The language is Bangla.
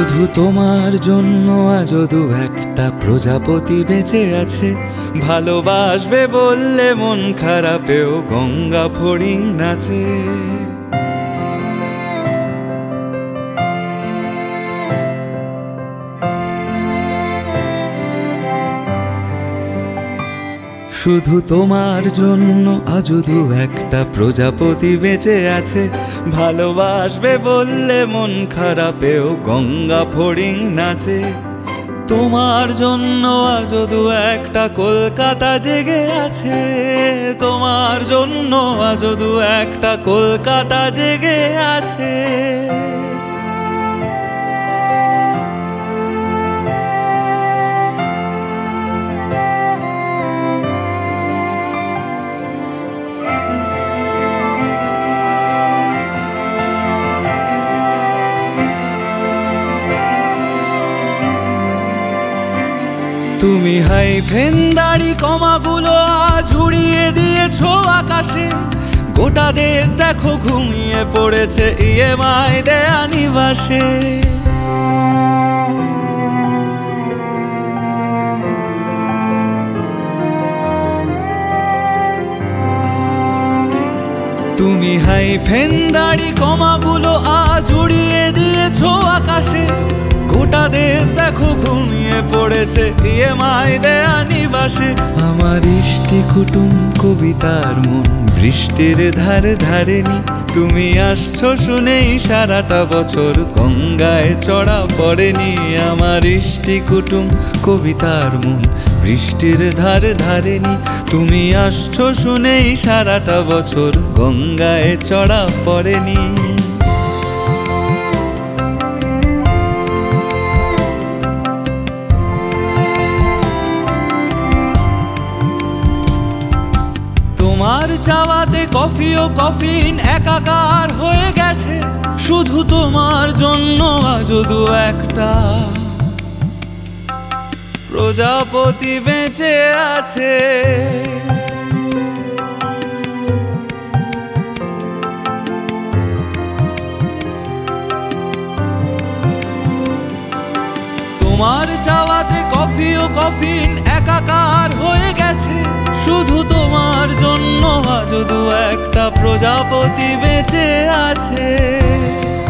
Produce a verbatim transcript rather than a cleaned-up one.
শুধু তোমার জন্য আজ দু একটা প্রজাপতি বেঁচে আছে। ভালোবাসবে বললে মন খারাপেও গঙ্গা ফড়িং নাচে। শুধু তোমার জন্য আজ দু একটা প্রজাপতি বেঁচে আছে। ভালোবাসবে বললে মন খারাপেও গঙ্গা ফড়িং নাচে। তোমার জন্য আজ দু একটা কলকাতা জেগে আছে। তোমার জন্য আজ দু একটা কলকাতা জেগে আছে। তুমি হাইফেন দাড়ি কমাগুলো আজ উড়িয়ে দিয়েছো আকাশে। গোটা দেশ দেখো ঘুমিয়ে পড়েছে ইএমআই দেয়া নিবাসে। তুমি হাইফেন দাড়ি কমাগুলো আজ উড়িয়ে দিয়েছো আকাশে। গোটা দেশ দেখো ঘুমিয়ে পড়েছে ইএমআই দেয়া নিবাসে। আমার ইষ্টি কুটুম কবিতার মন বৃষ্টির ধারে ধারেনি। তুমি আসছো শুনেই সারাটা বছর গঙ্গায় চড়া পড়েনি। আমার ইষ্টি কুটুম কবিতার মন বৃষ্টির ধারে ধারেনি। তুমি আসছো শুনেই সারাটা বছর গঙ্গায় চড়া পড়েনি। তোমার চাওয়াতে কফি ও কফিন একাকার হয়ে গেছে। শুধু তোমার জন্য আজ দু একটা প্রজাপতি বেঁচে আছে। তোমার চাওয়াতে কফি ও কফিন একাকার হয়ে গেছে। শুধু তোমার জন্য আজ দু একটা প্রজাপতি বেঁচে আছে।